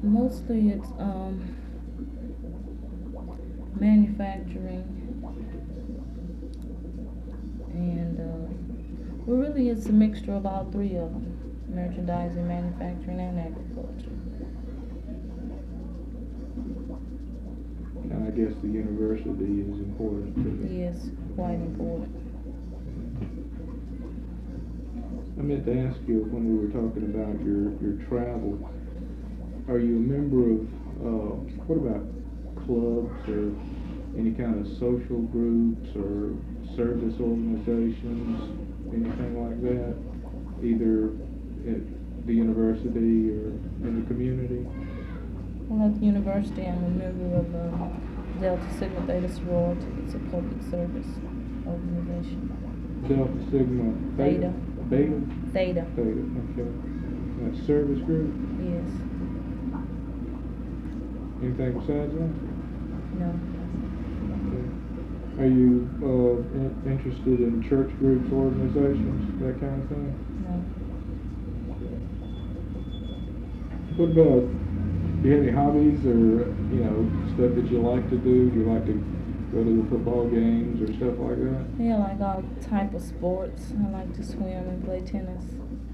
Mostly it's manufacturing and well, really it's a mixture of all three of them: merchandising, manufacturing, and agriculture. And I guess the university is important to the. Yes, quite important. I meant to ask you when we were talking about your travel. Are you a member of what about clubs or any kind of social groups or service organizations, anything like that, either at the university or in the community? Well, at the university, I'm a member of Delta Sigma Theta Sorority. It's a public service organization. Delta Sigma Theta. Beta? Theta. Theta, okay. That service group? Yes. Anything besides that? No. Okay. Are you interested in church groups, organizations, that kind of thing? No. What about, do you have any hobbies or, stuff that you like to do? Do you like to go to the football games or stuff like that? Yeah, like all type of sports. I like to swim and play tennis.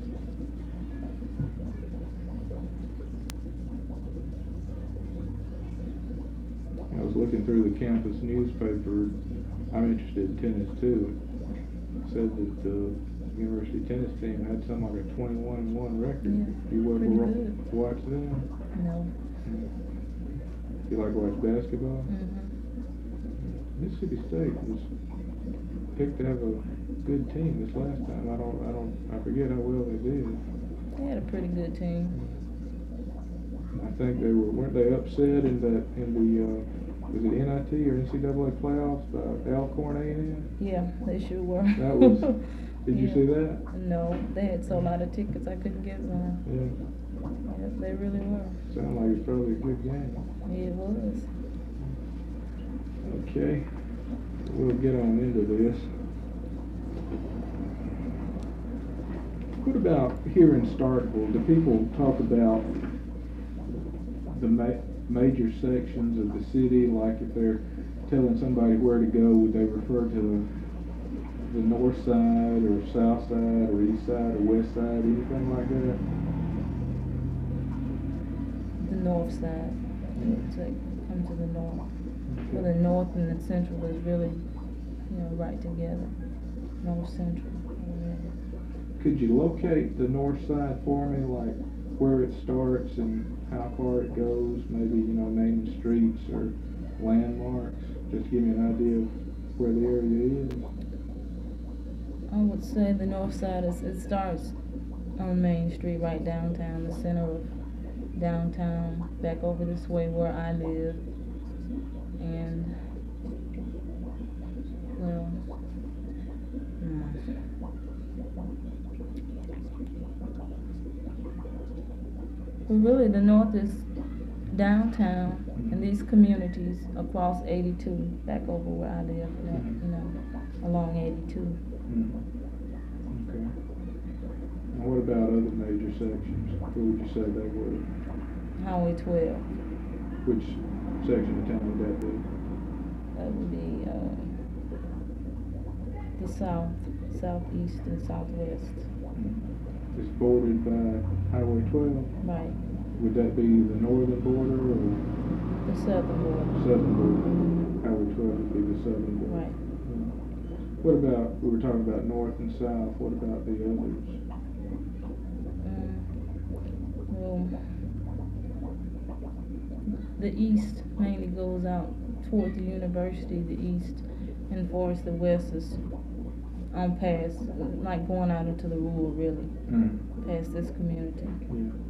I was looking through the campus newspaper. I'm interested in tennis too. It said that the university tennis team had something like a 21-1 record. Yeah, You ever pretty good. watch them? No. You like to watch basketball? Mm-hmm. Mississippi State was picked to have a good team this last time. I forget how well they did. They had a pretty good team. I think weren't they upset in the was it NIT or NCAA playoffs by Alcorn A&M? Yeah, they sure were. That was. Did you Yeah. see that? No, they had sold out of tickets. I couldn't get one. Yeah. Yep, they really were. Sounded like it's probably a good game. Yeah, it was. Okay. We'll get on into this. What about here in Starkville? Do people talk about the major sections of the city, like if they're telling somebody where to go, would they refer to the north side or south side or east side or west side, anything like that? The north side. To come to the north. Well, the north and the central is really, right together. North central. Could you locate the north side for me, like where it starts and how far it goes? Maybe, naming streets or landmarks. Just give me an idea of where the area is. I would say the north side it starts on Main Street, right downtown, the center of downtown, back over this way where I live, and well, well, really the north is downtown and these communities across 82, back over where I live, along 82. Okay. And what about other major sections? What would you say they were? Highway 12. Which section of town would that be? That would be the south, southeast, and southwest. It's bordered by Highway 12? Right. Would that be the northern border or? The southern border. Southern border. Mm-hmm. Highway 12 would be the southern border. Right. What about, we were talking about north and south, what about the others? Well, the east mainly goes out toward the university, the east, and as far as the west is on past, like going out into the rural, really, past this community. Yeah.